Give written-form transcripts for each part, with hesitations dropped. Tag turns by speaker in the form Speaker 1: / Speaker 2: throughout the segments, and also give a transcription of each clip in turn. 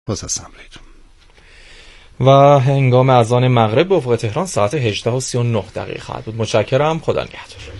Speaker 1: باز هستم لیتون.
Speaker 2: و هنگام اذان مغرب به افق تهران ساعت 18:39 خواهد بود. متشکرم. خدا نگهدار.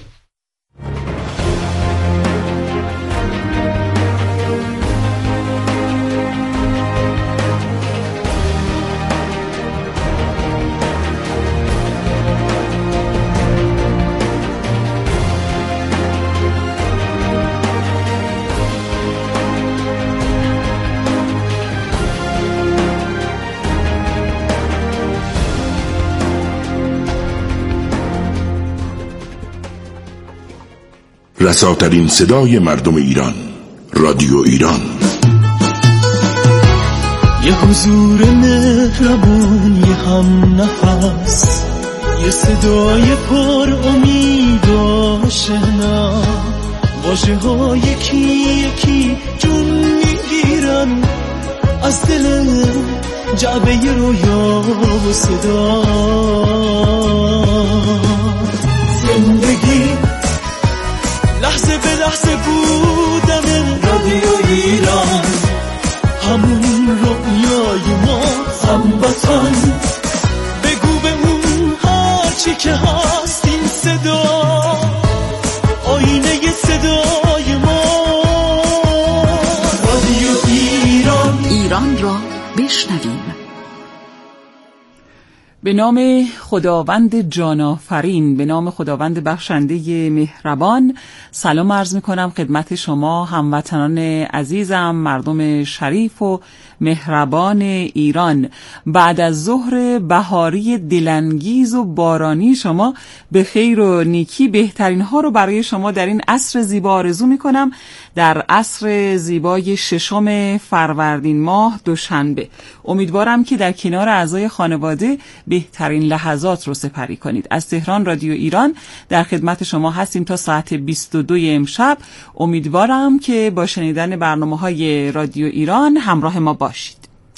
Speaker 3: رساترین صدای مردم ایران، رادیو ایران.
Speaker 4: یه حضور مهربون، یه هم نفس، یه صدای پر امید و آشنا، واژه ها یکی یکی جون میگیرن از دل جعبه رویا و صدا. زندگی لحظه به لحظه بودن رادیو ایران، همون رویای ما، هموطن. بگو به اون هرچی که هست، این صدا آینه صدای ما. رادیو ایران،
Speaker 5: ایران را بشنویم.
Speaker 6: به نام خداوند جانافرین، به نام خداوند بخشنده مهربان، سلام عرض میکنم خدمت شما هموطنان عزیزم، مردم شریف و مهربان ایران. بعد از ظهر بهاری دلانگیز و بارانی شما به خیر و نیکی، بهترین ها رو برای شما در این عصر زیبا آرزو میکنم، در عصر زیبای 6 فروردین ماه دوشنبه. امیدوارم که در کنار اعضای خانواده بهترین لحظات رو سپری کنید. از تهران رادیو ایران در خدمت شما هستیم تا ساعت 22 امشب. امیدوارم که با شنیدن برنامه‌های رادیو ایران همراه ما باشید.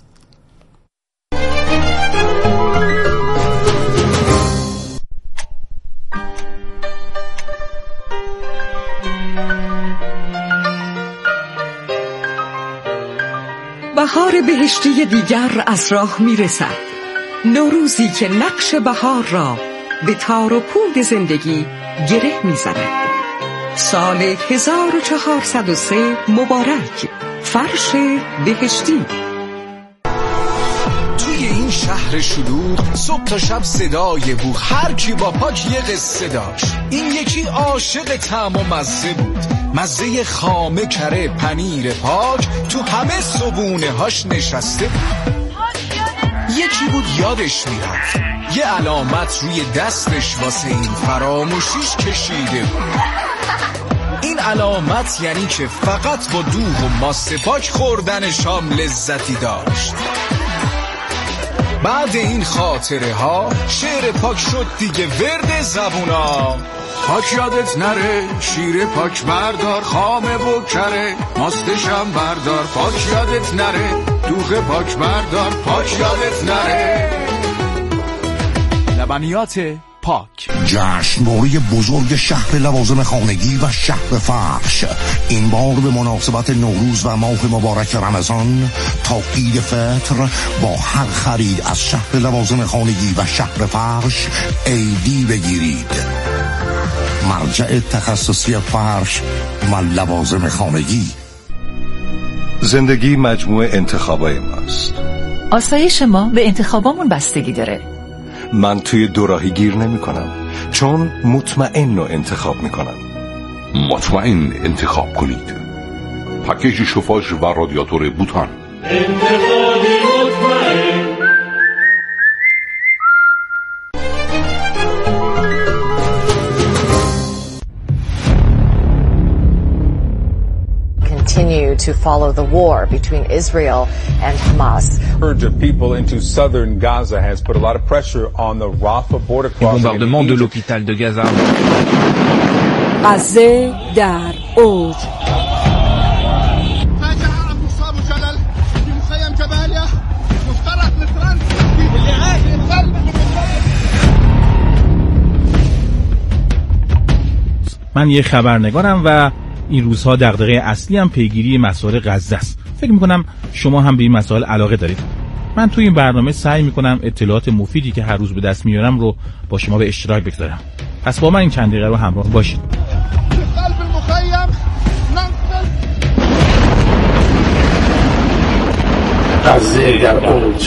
Speaker 5: بهار بهشتی دیگر از راه میرسد. نوروزی که نقش بهار را به تار و پود زندگی گره میزند. سال 1403 مبارک. فرش بهشتی.
Speaker 7: توی این شهر شلوغ صبح تا شب صدای بوق، هر کی با پاک یه قصه داشت. این یکی عاشق طعم و مزه بود، مزه خامه کره پنیر پاک تو همه صبونه هاش نشسته بود. یکی بود یادش میرفت یه علامت روی دستش واسه این فراموشیش کشیده بود. این علامت یعنی که فقط با دوغ و ماست پاک خوردنش هم لذتی داشت. بعد این خاطره ها شعر پاک شد دیگه ورد زبونا. پاک یادت نره، شیر پاک بردار، خامه و کره ماستشم بردار. پاک یادت نره، دوغ پاک بردار، پاک یادت نره. لبنیات پاک.
Speaker 3: جشنواره بزرگ شهر لوازم خانگی و شهر فرش، این بار به مناسبت نوروز و ماه مبارک رمضان تا عید فطر با هر خرید از شهر لوازم خانگی و شهر فرش ایدی بگیرید. مرجع تخصصی فرش و لوازم خانگی.
Speaker 1: زندگی مجموعه انتخابای ماست.
Speaker 8: آسایش ما به انتخابامون بستگی داره.
Speaker 1: من توی دوراهی گیر نمی کنم، چون مطمئن رو انتخاب می کنم.
Speaker 9: مطمئن انتخاب کنید. پکیج شوفاژ و رادیاتور بوتان.
Speaker 4: انتخابی مطمئن.
Speaker 10: Continue to follow the war between Israel and Hamas.
Speaker 11: Surge of people into southern Gaza has put a lot of pressure on the Rafah border crossing.
Speaker 12: Le bombardement de l'hôpital de Gaza.
Speaker 13: غزه در اوج.
Speaker 12: من یه خبرنگارم و این روزها دغدغه اصلی هم پیگیری مسائل غزه است. فکر می‌کنم شما هم به این مسائل علاقه دارید. من توی این برنامه سعی می‌کنم اطلاعات مفیدی که هر روز به دست میارم رو با شما به اشتراک بگذارم. پس با من این چند دقیقه رو همراه باشید.
Speaker 14: قلب المخيم
Speaker 15: غزه در اوج.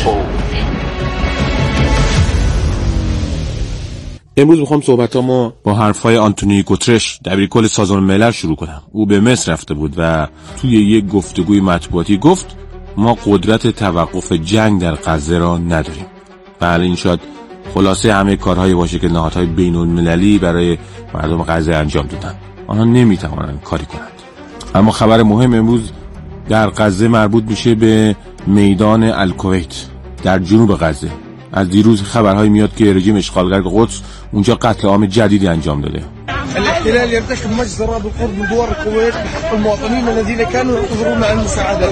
Speaker 16: امروز میخوام صحبتامو با حرفای آنتونی گوترش دبیرکل سازمان ملل شروع کنم. او به مصر رفته بود و توی یک گفتگوی مطبوعاتی گفت ما قدرت توقف جنگ در غزه را نداریم. بله، این شاید خلاصه همه کارهایی باشه که نهادهای بین‌المللی برای مردم غزه انجام دادن. آنها نمیتوانند کاری کنند. اما خبر مهم امروز در غزه مربوط میشه به میدان الکویت در جنوب غزه. از دیروز خبرهایی میاد که رژیم اشغالگر قدس اونجا قتل عام جدیدی انجام داده.
Speaker 14: الاحتلال يرتكب مجزرة بالقرب من دوار الكويت بحق المواطنين الذين كانوا ينتظرون المساعدة.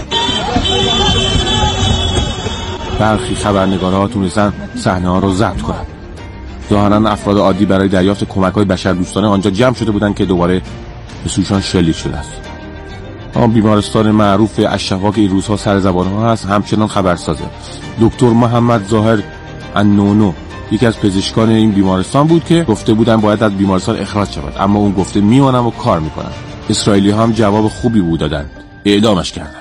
Speaker 16: برخی خبرنگارها تونستن صحنه‌ها رو ضبط کنند. ظاهراً افراد عادی برای دریافت کمک‌های بشردوستانه آنجا جمع شده بودند که دوباره به سویشان شلیک شده است. آن بیمارستان معروف الشفا که این روزها سر زبان‌ها هست همچنان خبرسازه. دکتر محمد ظاهر النونو یکی از پزشکان این بیمارستان بود که گفته بودن باید از بیمارستان اخراج شود، اما اون گفته میمانم و کار میکنم. اسرائیلی هم جواب خوبی بود دادن، اعدامش کردند.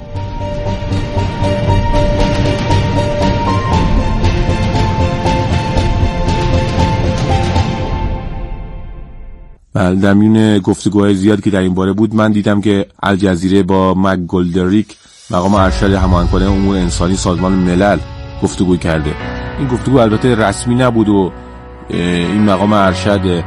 Speaker 16: در میون گفتگوهای زیادی که در این باره بود، من دیدم که الجزیره با مک گلدریک مقام ارشد هماهنگ کننده امور انسانی سازمان ملل گفتگو کرده. این گفتگو البته رسمی نبود و این مقام ارشد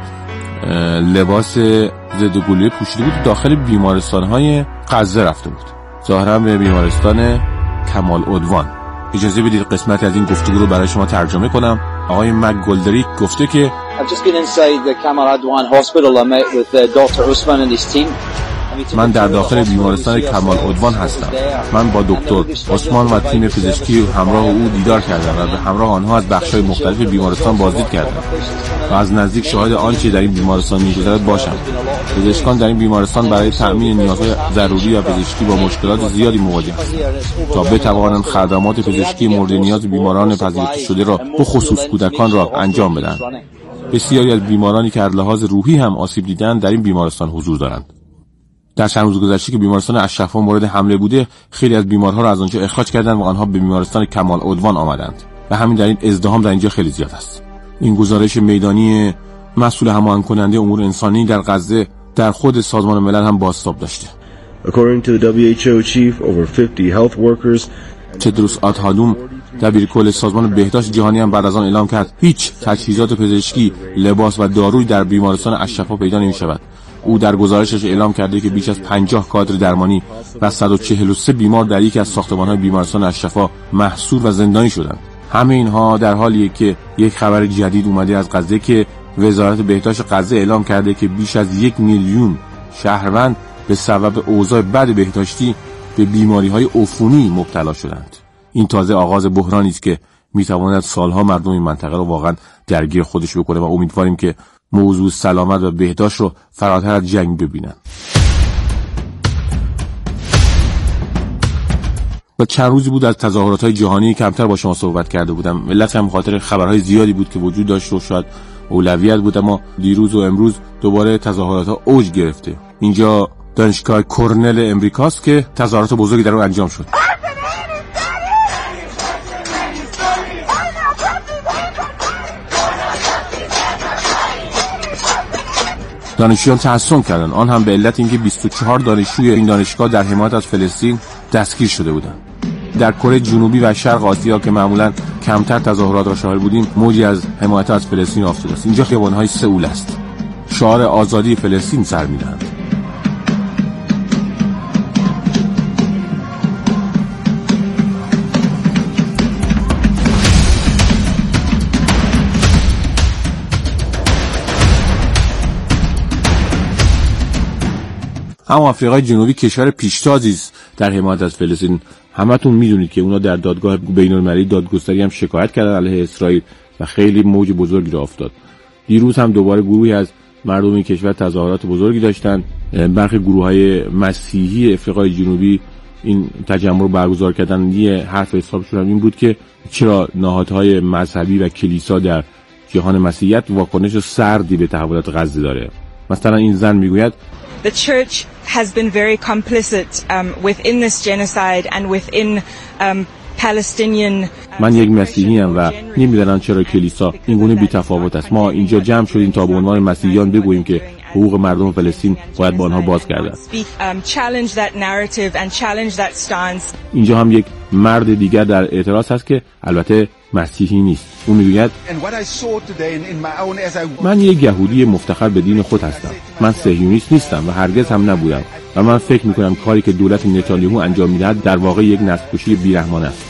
Speaker 16: لباس ضد گلوله پوشیده بود، داخل بیمارستان‌های غزه رفته بود، ظاهرا به بیمارستان کمال عدوان. اجازه بدید قسمتی از این گفتگو رو برای شما ترجمه کنم. آقای مک گلدریک گفته که
Speaker 17: I've just been inside the Kamal Adwan hospital. I met with Dr. Usman and his team.
Speaker 16: من در داخل بیمارستان کمال عدوان هستم. من با دکتر عثمان و تیم پزشکی همراه او دیدار کردم و به همراه آنها از بخش‌های مختلف بیمارستان بازدید کردم و از نزدیک شاهد آنچه در این بیمارستان می‌گذرد باشم. پزشکان در این بیمارستان برای تأمین نیازهای ضروری و پزشکی با مشکلات زیادی مواجه‌اند تا بتوانند خدمات پزشکی مورد نیاز بیماران پذیرفته شده را به خصوص کودکان را انجام بدهند. بسیاری از بیمارانی که از لحاظ روحی هم آسیب دیدند در این بیمارستان حضور دارند. در چند روز گذشته که بیمارستان الشفا مورد حمله بوده، خیلی از بیمارها را از آنجا اخراج کردند و آنها به بیمارستان کمال عدوان آمدند و همین دلیل ازدحام در اینجا خیلی زیاد است. این گزارش میدانی مسئول هماهنگ کننده امور انسانی در غزه در خود سازمان ملل هم بازتاب داشته.
Speaker 18: According to the WHO chief, over 50 health workers
Speaker 16: تدروس آدهانوم دبیرکل سازمان بهداشت جهانی هم بعد از آن اعلام کرد هیچ تجهیزات پزشکی، لباس و دارویی در بیمارستان الشفا پیدا نمی‌شود. او در گزارشش اعلام کرده که بیش از 50 کادر درمانی و 143 بیمار در یکی از ساختمان‌های بیمارستان الشفا محصور و زندانی شدند. همه اینها در حالیه که یک خبر جدید اومده از غزه که وزارت بهداشت غزه اعلام کرده که بیش از 1 میلیون شهروند به سبب اوضاع بد بهداشتی به بیماری‌های عفونی مبتلا شدند. این تازه آغاز بحرانی است که می‌تواند سالها مردم این منطقه را واقعا درگیر خودش بکنه و امیدواریم که موضوع سلامت و بهداشت رو فراتر از جنگ ببینن. و چند روزی بود از تظاهرات‌های جهانی کمتر با شما صحبت کرده بودم. ملت هم خاطر خبرهای زیادی بود که وجود داشت و شاید اولویت بود، اما دیروز و امروز دوباره تظاهرات‌ها اوج گرفته. اینجا دانشگاه کرنل امریکاست که تظاهرات بزرگی در اون انجام شد. دانشجویان تحسن کردند، آن هم به علت اینکه 24 دانشجوی این دانشگاه در حمایت از فلسطین دستگیر شده بودند. در کره جنوبی و شرق آسیا که معمولاً کمتر تظاهرات را شاهد بودیم، موجی از حمایت از فلسطین افتاده است. اینجا خیابان‌های سئول است. شعار آزادی فلسطین سر می‌دهند. اما آفریقای جنوبی کشور پیشتازی است در حمایت از فلسطین. همتون میدونید که اونا در دادگاه بین‌المللی دادگستری هم شکایت کردن علیه اسرائیل و خیلی موج بزرگی را افتاد. دیروز هم دوباره گروهی از مردم این کشور تظاهرات بزرگی داشتن. برخی گروه‌های مسیحی افریقای جنوبی این تجمع رو برگزار کردن. یه حرف حسابشون این بود که چرا نهادهای مذهبی و کلیسا در جهان مسیحیت واکنش سردی به تحولات غزه داره. مثلا این زن میگوید
Speaker 19: The church has been very complicit within this genocide and within Palestinian.
Speaker 16: من یک مسیحی ام و نمیدونم چرا کلیسا این گونه بی‌تفاوت است. ما اینجا جمع شدیم تا به عنوان مسیحیان بگوییم که حقوق مردم فلسطین باید با آنها باز گردد. اینجا هم یک مرد دیگر در اعتراض هست که البته مسیحی نیست. او میگوید من یک یهودی مفتخر به دین خود هستم. من صهیونیست نیستم و هرگز هم نبودم و من فکر میکنم کاری که دولت نتانیاهو انجام میدهد در واقع یک نسل‌کشی بی‌رحمانه است.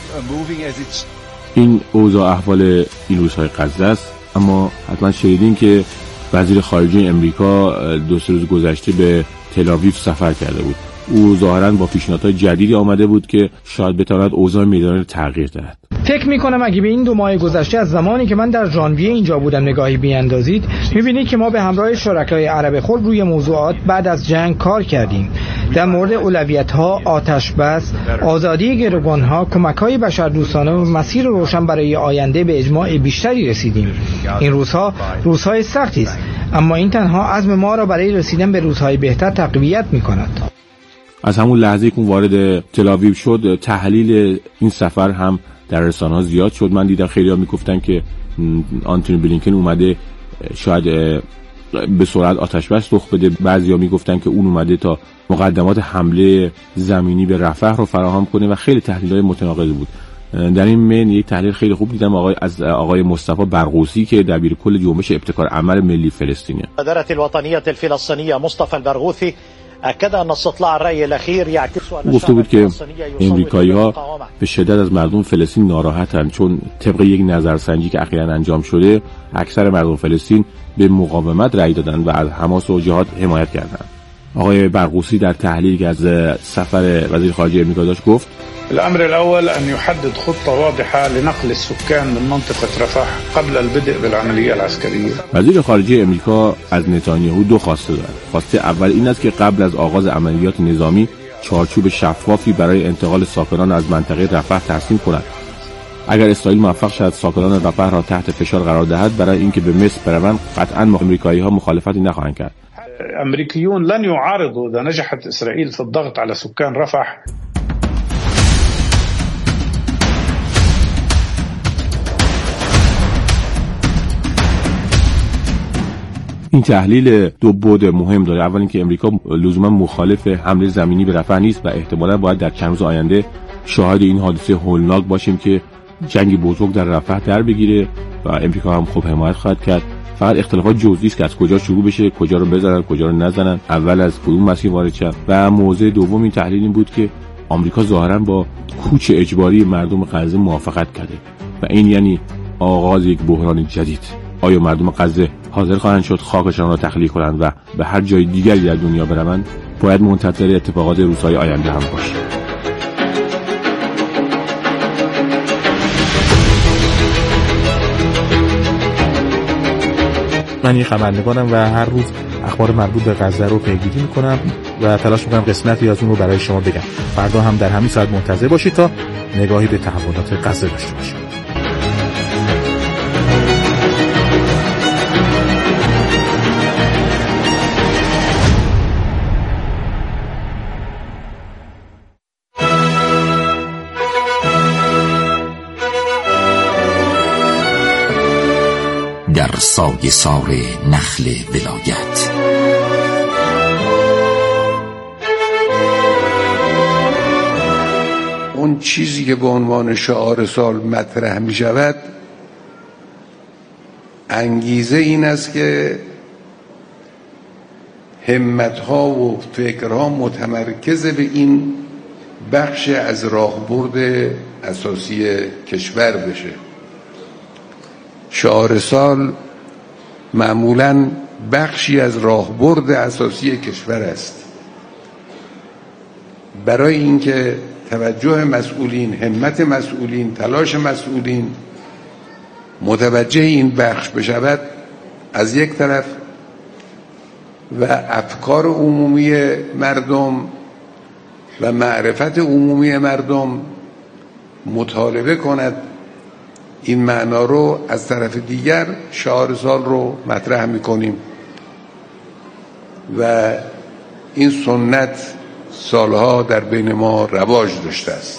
Speaker 16: این اوضاع احوال این روزهای غزه است. اما حتما شنیدین که وزیر خارجه امریکا 2 روز گذشته به تل‌آویو سفر کرده بود. او ظاهراً با پیشنهادهای جدیدی آمده بود که شاید بتواند اوضاع میدان را تغییر دهد.
Speaker 20: فکر می‌کنم اگه به این 2 ماه گذشته از زمانی که من در ژانویه اینجا بودم نگاهی بیاندازید، می‌بینید که ما به همراه شرکای عرب خود روی موضوعات بعد از جنگ کار کردیم. در مورد اولویت‌ها، آتش بس، آزادی گروگان‌ها، کمک‌های بشردوستانه و مسیر روشن برای آینده به اجماع بیشتری رسیدیم. این روزها روزهای سختی است، اما این تنها عزم ما را برای رسیدن به روزهای بهتر تقویت می‌کند.
Speaker 16: از همون لحظه که وارد تل‌آویو شد، تحلیل این سفر هم در رسانه‌ها زیاد شد. من دیدم خیلی‌ها میگفتن که آنتونی بلینکن اومده شاید به سرعت آتش بس رخ بده. بعضیا میگفتن که اون اومده تا مقدمات حمله زمینی به رفح رو فراهم کنه و خیلی تحلیل‌های متناقض بود. در این من یک تحلیل خیلی خوب دیدم از آقای مصطفی برغوثی که دبیرکل جنبش ابتکار عمل ملی فلسطینه.
Speaker 21: مبادرة الوطنية الفلسطينية مصطفى البرغوثي أكد أن استطلاع الرأي الأخير يعكس أن
Speaker 16: گفته بود که امریکایی‌ها به شدت از مردم فلسطین ناراحتند، چون طبق یک نظرسنجی که اخیراً انجام شده اکثر مردم فلسطین به مقاومت رأی دادند و از حماس و جهاد حمایت کردند. آقای برغوثی در تحلیلی که از سفر وزیر خارجه امریکا داشت گفت
Speaker 22: الأمر الأول أن يحدد خطة واضحة لنقل السكان من منطقة رفح قبل البدء بالعملية العسكرية.
Speaker 16: وزیر خارجه امریکا از نتانیاهو 2 خواسته دارد. خواسته اول این است که قبل از آغاز عملیات نظامی چارچوب شفافی برای انتقال ساکنان از منطقه رفح ترسیم کند. اگر اسرائیل موفق شود ساکنان رفح را تحت فشار قرار دهد برای اینکه به مصر بروند، قطعاً امریکایی‌ها مخالفتی نخواهند کرد.
Speaker 22: الأمريكيون لن يعارضوا إذا نجحت إسرائيل في الضغط على سكان رفح.
Speaker 16: این تحلیل 2 بعد مهم داره. اول اینکه امریکا لزوما مخالف حمله زمینی به رفح نیست و احتمالاً باید در چند روز آینده شاهد این حادثه هولناک باشیم که جنگ بزرگ در رفح در بگیره و امریکا هم خوب حمایت خواهد کرد. فقط اختلافات جزئی است که از کجا شروع بشه، کجا رو بزنن، کجا رو نزنن، اول از کدوم مسیر وارد شن. و موضوع دوم این تحلیل این بود که آمریکا ظاهراً با کوچ اجباری مردم غزه موافقت کرده و این یعنی آغاز یک بحران جدید. آیا مردم غزه حاضر خواهند شد خاکشان را تخلیه کنند و به هر جای دیگری در دنیا بروند؟ باید منتظر اتفاقات روزهای آینده هم باشیم.
Speaker 12: من یه خبرنگارم و هر روز اخبار مربوط به غزه رو پیگیری میکنم و تلاش میکنم قسمتی از اون رو برای شما بگم. فردا هم در همین ساعت منتظر باشید تا نگاهی به تحولات غزه داشته باشیم.
Speaker 23: در سایه سار نخل ولایت
Speaker 24: اون چیزی که به عنوان شعار سال مطرح می شود انگیزه این است که همت‌ها و فکرها متمرکز به این بخش از راهبرد اساسی کشور بشه. شعار سال معمولاً بخشی از راهبرد اساسی کشور است. برای اینکه توجه مسئولین، همت مسئولین، تلاش مسئولین متوجه این بخش بشود، از یک طرف و افکار عمومی مردم و معرفت عمومی مردم مطالبه کند. این معنا رو از طرف دیگر شعار سال رو مطرح می‌کنیم و این سنت سالها در بین ما رواج داشته است.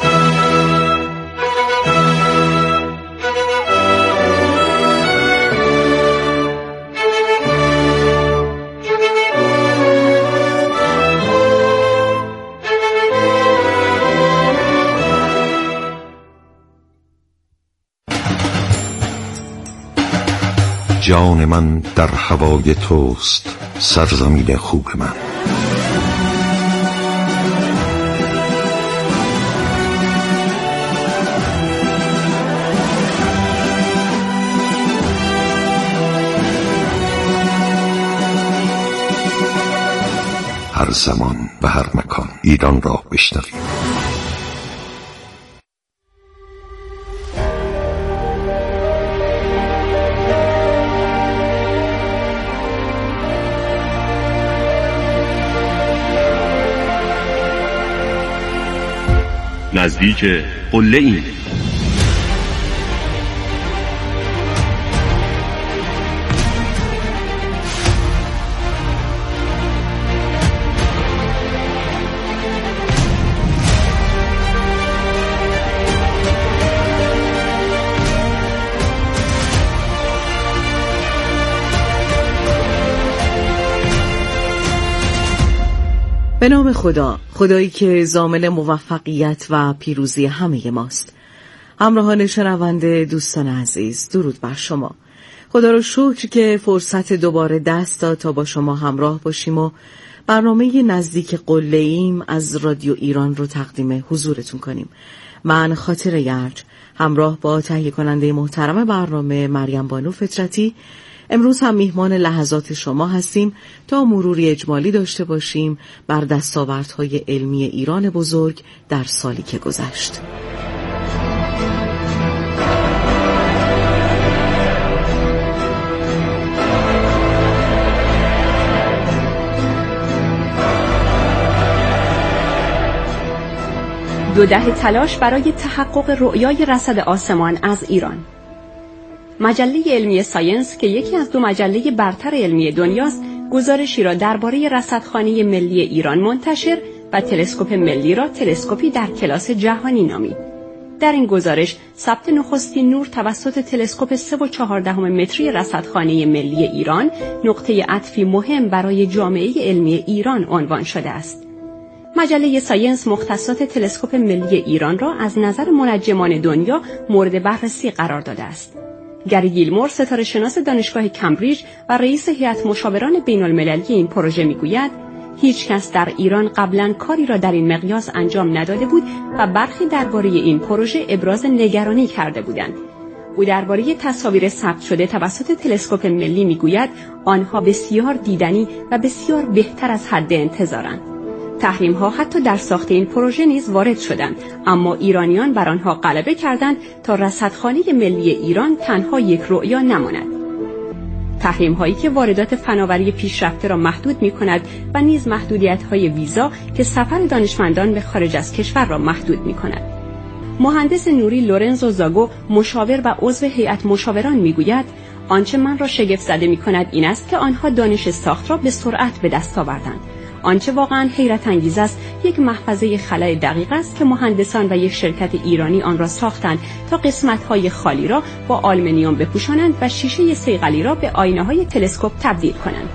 Speaker 3: جان من در هوای توست، سرزمین خوب من. هر زمان و هر مکان ایران را بشنویم.
Speaker 2: نزدیک قله ایم.
Speaker 5: به نام خدا، خدایی که ضامن موفقیت و پیروزی همه ماست. همراهان شنونده، دوستان عزیز، درود بر شما. خدا رو شکر که فرصت دوباره دست داد تا با شما همراه باشیم و برنامه نزدیک قله ایم از رادیو ایران رو تقدیم حضورتون کنیم. من خاطر یرج همراه با تهیه کننده محترم برنامه مریم بانو فطرتی امروز هم میهمان لحظات شما هستیم تا مروری اجمالی داشته باشیم بر دستاوردهای علمی ایران بزرگ در سالی که گذشت.
Speaker 6: دو دهه تلاش برای تحقق رؤیای رصد آسمان از ایران. مجله علمی ساینس که یکی از دو مجله برتر علمی دنیاست، گزارشی را درباره رصدخانه ملی ایران منتشر و تلسکوپ ملی را تلسکوپی در کلاس جهانی نامید. در این گزارش ثبت نخستین نور توسط تلسکوپ 3.4 متری رصدخانه ملی ایران نقطه عطفی مهم برای جامعه علمی ایران عنوان شده است. مجله ساینس مختصات تلسکوپ ملی ایران را از نظر منجمان دنیا مورد بررسی قرار داده است. گری گیلمور، ستاره شناس دانشگاه کمبریج و رئیس هیئت مشاوران بین‌المللی این پروژه میگوید هیچ کس در ایران قبلاً کاری را در این مقیاس انجام نداده بود و برخی درباره این پروژه ابراز نگرانی کرده بودند. او درباره تصاویر ثبت شده توسط تلسکوپ ملی میگوید آنها بسیار دیدنی و بسیار بهتر از حد انتظارند. تحریم‌ها حتی در ساخت این پروژه نیز وارد شدند، اما ایرانیان بر آنها غلبه کردند تا رصدخانه ملی ایران تنها یک رؤیا نماند. تحریم‌هایی که واردات فناوری پیشرفته را محدود می‌کند و نیز محدودیت‌های ویزا که سفر دانشمندان به خارج از کشور را محدود می‌کند. مهندس نوری لورنزو زاگو، مشاور و عضو هیئت مشاوران می‌گوید آنچه من را شگفت زده می‌کند این است که آنها دانش ساخت را به سرعت به دست آوردند. آنچه واقعا حیرت انگیز است یک محفظه خلأ دقیق است که مهندسان و یک شرکت ایرانی آن را ساختند تا قسمت‌های خالی را با آلومینیوم بپوشانند و شیشه صیقلی را به آینه‌های تلسکوپ تبدیل کنند.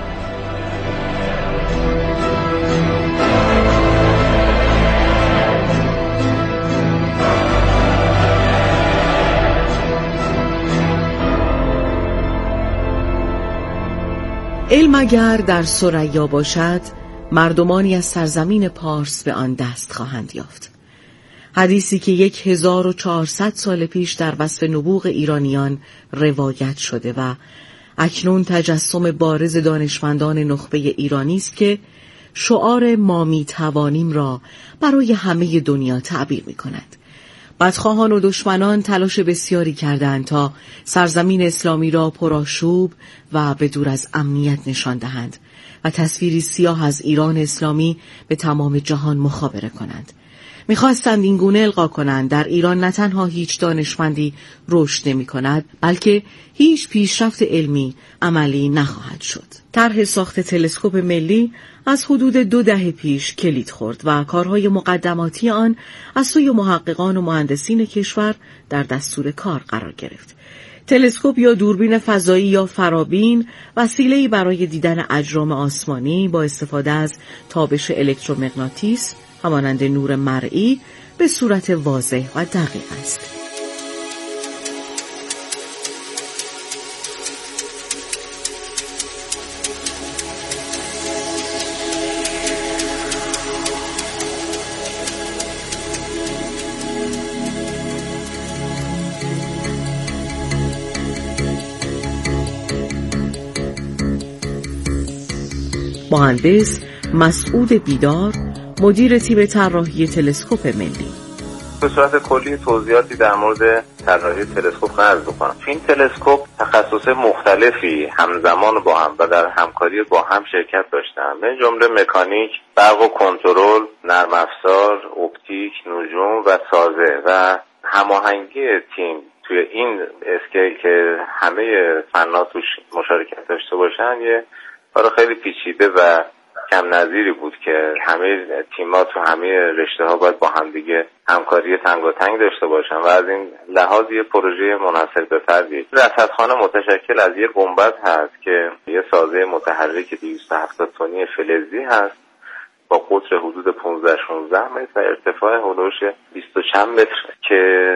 Speaker 5: علم اگر در ثریا باشد، مردمانی از سرزمین پارس به آن دست خواهند یافت. حدیثی که 1400 سال پیش در وصف نبوغ ایرانیان روایت شده و اکنون تجسم بارز دانشمندان نخبه ایرانی است که شعار ما می توانیم را برای همه دنیا تعبیر می کند. بدخواهان و دشمنان تلاش بسیاری کردند تا سرزمین اسلامی را پرآشوب و به دور از امنیت نشان دهند و تصویری سیاه از ایران اسلامی به تمام جهان مخابره کنند. می‌خواستند این گونه القا کنند در ایران نه تنها هیچ دانشمندی رشد نمی‌کند، بلکه هیچ پیشرفت علمی عملی نخواهد شد. طرح ساخت تلسکوپ ملی از حدود 2 دهه پیش کلید خورد و کارهای مقدماتی آن از سوی محققان و مهندسین کشور در دستور کار قرار گرفت. تلسکوپ یا دوربین فضایی یا فرابین وسیله‌ای برای دیدن اجرام آسمانی با استفاده از تابش الکترومغناطیس همانند نور مرئی به صورت واضح و دقیق است. مهندس مسعود بیدار، مدیر تیم طراحی تلسکوپ ملی:
Speaker 1: به صورت کلی توضیحاتی در مورد طراحی تلسکوپ عرض بکنم. این تلسکوپ تخصص مختلفی همزمان با هم و در همکاری با هم شرکت داشتن، به جمله مکانیک، برق و کنترل، نرم افزار، اپتیک، نجوم و سازه و هماهنگی تیم توی این اسکیل که همه فنات توش مشارکت داشته باشن یه کار خیلی پیچیده و کم نظیری بود که همه تیم‌ها تو همه رشته‌ها باید با هم دیگه همکاری تنگاتنگ داشته باشن و از این لحاظ یه پروژه منحصر به فردیه. رصدخانه متشکل از یه گنبد هست که یه سازه متحرک 270 تنی فلزی هست با قطر حدود 15-16 متر و ارتفاع حدود 20 و چند متر که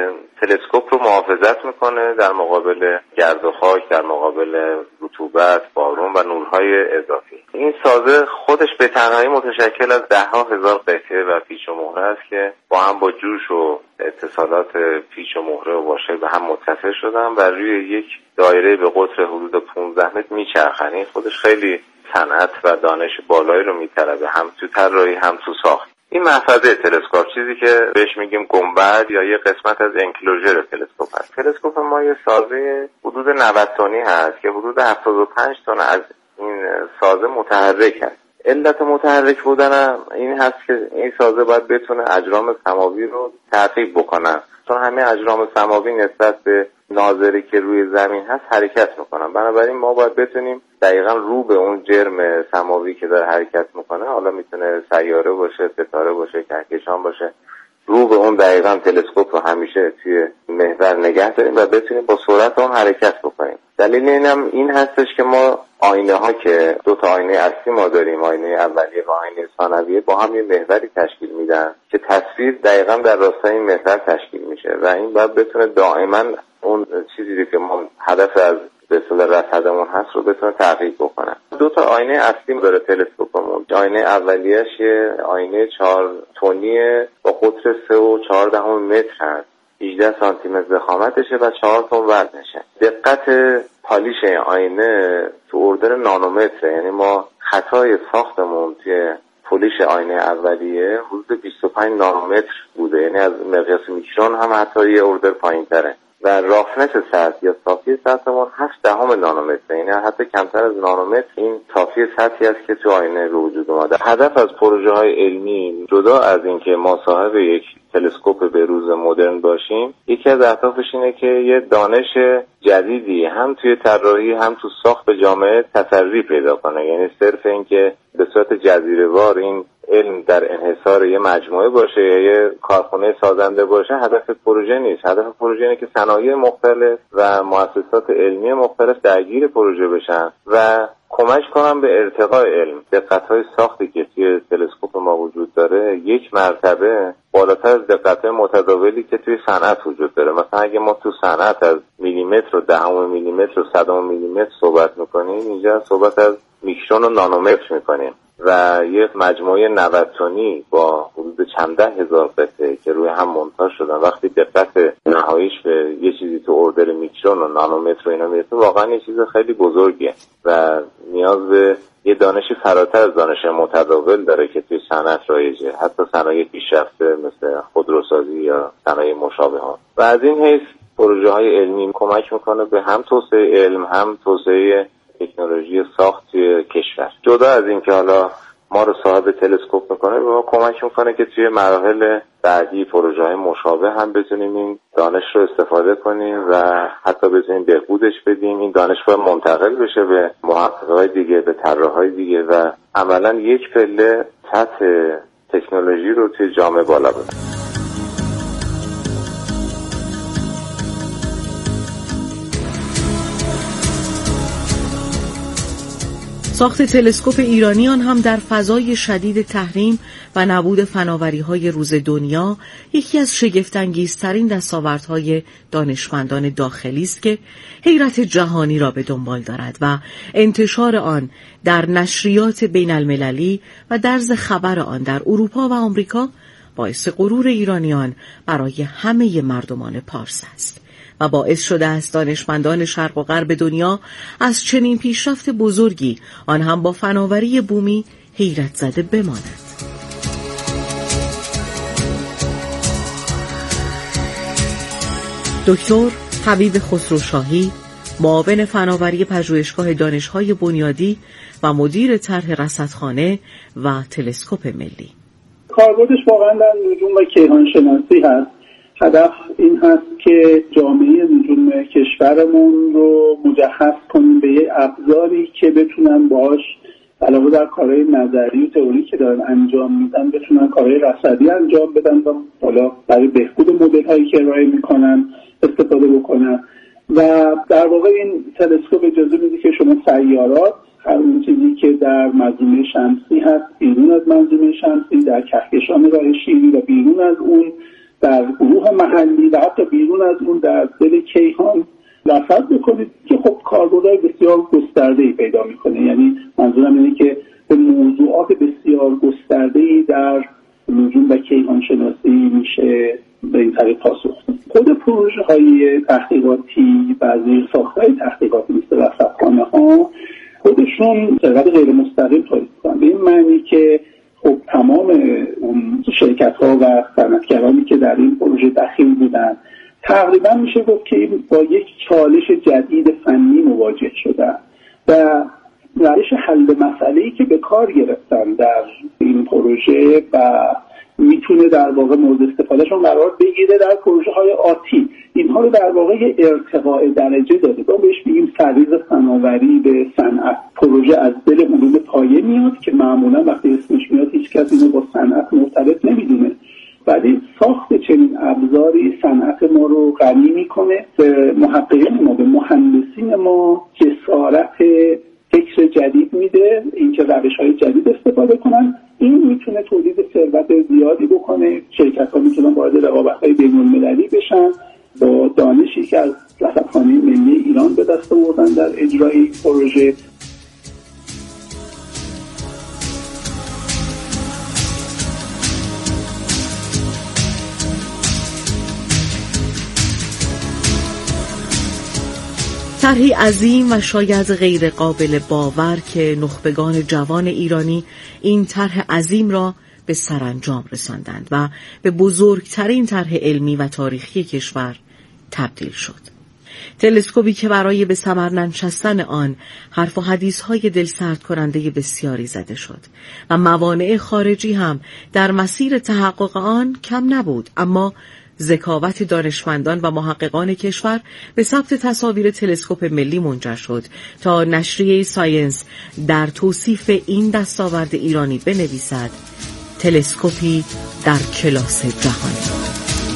Speaker 1: تلسکوپ رو محافظت میکنه در مقابل گرد و خاک، در مقابل رطوبت، بارون و نورهای اضافی. این سازه خودش به تنهایی متشکل از 10,000 قطعه و پیچ و مهره است که با هم با جوش و اتصالات پیچ و مهره و واشه به هم متصل شدن و روی یک دایره به قطر حدود 15 متر میچرخن. این خودش خیلی صنعت و دانش بالایی رو میطلبه، هم تو طراحی هم تو ساخت. این محفظه تلسکوپ، چیزی که بهش میگیم گنبد یا یه قسمت از انکلوژر تلسکوپ هست. تلسکوپ ما یه سازه حدود 90 تنی هست که حدود 75 تن از این سازه متحرک هست. علت متحرک بودن این هست که این سازه باید بتونه اجرام سماوی رو تعقیب بکنه، چون همه اجرام سماوی نسبت به ناظری که روی زمین هست حرکت میکنن. بنابراین ما باید بتونیم دقیقاً رو به اون جرم سماوی که داره حرکت میکنه، حالا میتونه سیاره باشه، ستاره باشه، کهکشان باشه، رو به اون دقیقاً تلسکوپ رو همیشه توی محور نگه داریم و بتونیم با سرعت اون حرکت بکنیم. دلیل اینم این هستش که ما آینه ها که 2 تا آینه اصلی ما داریم، آینه اولیه و آینه ثانویه، با هم یه محوری تشکیل میدن که تصویر دقیقاً در راستای این محور تشکیل میشه و این باید بتونه دائما اون چیزی که ما هدف از به اصطلاح رصدمون هست رو بتونه تعقیب بکنه. 2 تا آینه اصلی داره تلسکوپمون. آینه اولیه‌اش یه آینه 4 تنی با قطر 3.4 متر هست، 18 سانتی متر ضخامتشه و 4 تن وزنشه. دقت پالیش آینه تو اردر نانومتره، یعنی ما خطای ساختمون توی پولیش آینه اولیه حدود 25 نانومتر بوده، یعنی از مقیاس میکرون هم حتی یه اردر پایین‌تره و رافنس سطح یا صافی سطحمون 0.8 نانومتر، یعنی حتی کمتر از نانومتر این صافی سطحی است که تو آینه به وجود اومده. هدف از پروژه های علمی جدا از اینکه ما صاحب یک تلسکوپ به روز مدرن باشیم، یکی از اهدافش اینه که یه دانش جدیدی هم توی طراحی هم تو ساخت جامعه تسری پیدا کنه. یعنی صرف اینکه به صورت جزیره‌وار این علم در انحصار یه مجموعه باشه یا یه کارخونه سازنده باشه هدف پروژه نیست. هدف پروژه اینه که صنایع مختلف و مؤسسات علمی مختلف درگیر پروژه بشن و کمک کنن به ارتقاء علم. دقت‌های ساختی که توی تلسکوپ ما وجود داره 1 مرتبه بالاتر از دقت‌های متداولی که توی صنعت وجود داره. مثلا اگه ما تو صنعت از میلیمتر و دهم میلیمتر و صدم میلیمتر صحبت می‌کنیم، اینجا صحبت از میکرون و نانومتر می‌کنیم و یک مجموعه 90 تنی با حدود چند ده هزار قطعه که روی هم مونتاژ شدن، وقتی دقت نهاییش به یه چیزی تو اردر میکرون و نانومتر و اینا میرسه، واقعا یه چیز خیلی بزرگیه و نیاز به یه دانشی فراتر از دانش متداول داره که توی صنعت رایجه، حتی صنایع پیشرفته مثل خودروسازی یا صنایع مشابه ها. و از این حیث پروژه های علمی کمک میکنه به هم توسعه علم، هم توسعه تکنولوژی ساخت کشور. جدا از این که حالا ما رو صاحب تلسکوپ میکنه، به ما کمک میکنه که توی مراحل بعدی پروژه‌های مشابه هم بتونیم این دانش رو استفاده کنیم و حتی بتونیم بهبودش بدیم. این دانش باید منتقل بشه به محققای دیگه، به طراحای دیگه و عملاً یک پله سطح تکنولوژی رو توی جامعه بالا ببره.
Speaker 5: ساخت تلسکوپ ایرانیان هم در فضای شدید تحریم و نبود فناوری‌های روز دنیا یکی از شگفت‌انگیزترین دستاوردهای دانشمندان داخلی است که حیرت جهانی را به دنبال دارد و انتشار آن در نشریات بین المللی و درز خبر آن در اروپا و آمریکا باعث غرور ایرانیان برای همه مردمان پارس است و باعث شده است دانشمندان شرق و غرب دنیا از چنین پیشرفت بزرگی، آن هم با فناوری بومی، حیرت زده بماند. دکتر حبیب خسروشاهی، معاون فناوری پژوهشگاه دانش‌های بنیادی و مدیر طرح رصدخانه و تلسکوپ ملی.
Speaker 4: کاربردش واقعا در نجوم و کیهان شناسی هست. هدف این هست که جامعه نجوم کشورمون رو مجهز کنیم به یه ابزاری که بتونن باهاش علاوه در کارهای نظری و تئوری که دارن انجام میدن بتونن کارهای رصدی انجام بدن و حالا برای بهبود مدل‌هایی که ارائه میکنن استفاده بکنن. و در واقع این تلسکوپ اجازه میده که شما سیارات، هر اون چیزی که در منظومه شمسی هست، بیرون از منظومه شمسی، در کهکشان راه شیری و بیرون از اون، در گروه محلی و حتی بیرون از اون در دل کیهان رصد بکنید که خب کاربردهای بسیار گسترده‌ای پیدا میکنه. یعنی منظورم اینه که به موضوعات بسیار گسترده‌ای در نجوم و کیهان شناسی میشه به این طریق پاسخ داد. خود پروژه‌های تحقیقاتی و زیرساخت‌های تحقیقاتی مثل رصدخانه‌ها خودشون سرقت غیر مستقیم تولید می‌کنن، به این معنی که خب تمام اون شرکت‌ها و صنعتگرانی که در این پروژه دخیل بودن تقریبا میشه گفت که با یک چالش جدید فنی مواجه شدن و روش حل مسئله‌ای که به کار گرفتن در این پروژه و میتونه در واقع مورد استفادهشون قرار بگیره در پروژه‌های آتی. اینها رو در واقع ارتقاء درجه داده. ما بهش میگیم سریز فناوری به صنعت. پروژه از دل علوم پایه میاد که معمولا وقتی اسمش میاد هیچ کس اینو با صنعت مرتبط نمیدونه. ولی ساخت چنین ابزاری صنعت ما رو غنی میکنه، به محققین ما، به مهندسین ما جسارت فکر جدید میده، اینکه روش‌های جدید استفاده کنن. این میتونه تولید ثروت زیادی بکنه. شرکت‌ها میتونن وارد رقابت‌های بین‌المللی بشن با دانشی که از رصدخانه ملی ایران به دست آوردن در اجرای این پروژه.
Speaker 5: طرحی عظیم و شاید غیر قابل باور که نخبگان جوان ایرانی این طرح عظیم را به سرانجام رساندند و به بزرگترین طرح علمی و تاریخی کشور تبدیل شد. تلسکوپی که برای به ثمر ننشستن آن حرف و حدیث‌های دلسرد کننده بسیاری زده شد و موانع خارجی هم در مسیر تحقق آن کم نبود، اما ذکاوت دانشمندان و محققان کشور به ثبت تصاویر تلسکوپ ملی منجر شد تا نشریه ساینس در توصیف این دستاورد ایرانی بنویسد تلسکوپی در کلاس جهانی.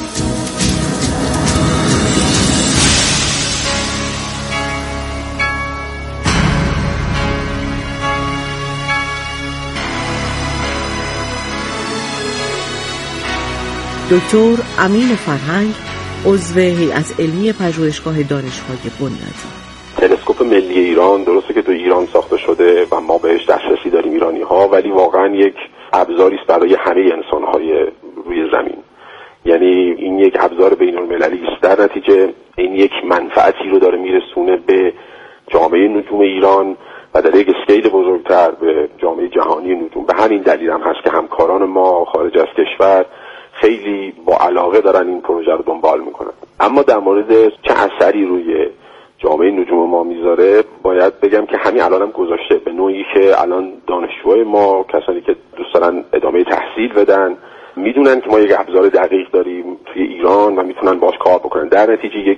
Speaker 5: دکتر امین فرهنگ، عضو هیئت علمی پژوهشگاه دانش‌های بنیادی.
Speaker 7: تلسکوپ ملی ایران درسته که تو ایران ساخته شده و ما بهش دسترسی داریم ایرانی‌ها، ولی واقعا یک ابزاری است برای همه انسان‌های روی زمین. یعنی این یک ابزار بین‌المللی است، در نتیجه این یک منفعتی رو داره میرسونه به جامعه نجوم ایران و در یک اسکیل بزرگتر به جامعه جهانی نجوم. به همین دلیل هم هست که همکاران ما خارج از کشور خیلی با علاقه دارن این پروژه رو دنبال میکنن. اما در مورد چه اثری روی جامعه نجوم ما میذاره، باید بگم که همین الانم گذاشته، به نوعی که الان دانشجوهای ما، کسانی که دوست دارن ادامه تحصیل بدن، میدونن که ما یک ابزار دقیق داریم توی ایران و میتونن باش کار بکنن. در نتیجه یک